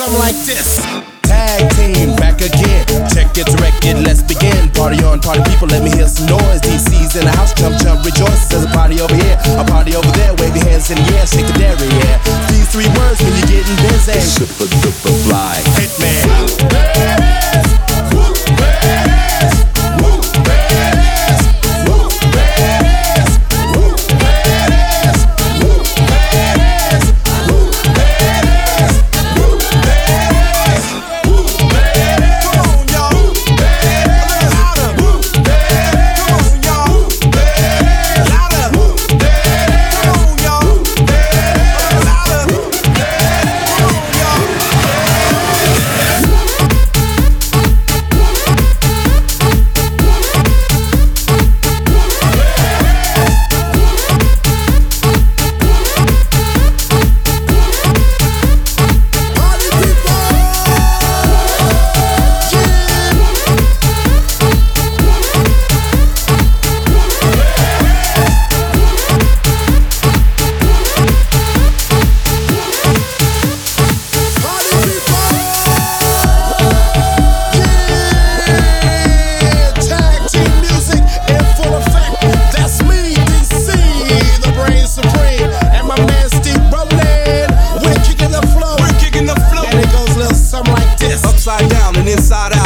something like this. Tag team back again. Check it, direct it, let's begin. Party on, party people, let me hear some noise. DC's in the house, jump, jump, rejoice. There's a party over here, a party over there. Wave your hands in the air, shake the dairy, yeah. These three words when you're getting busy. Super duper fly. Hitman. Inside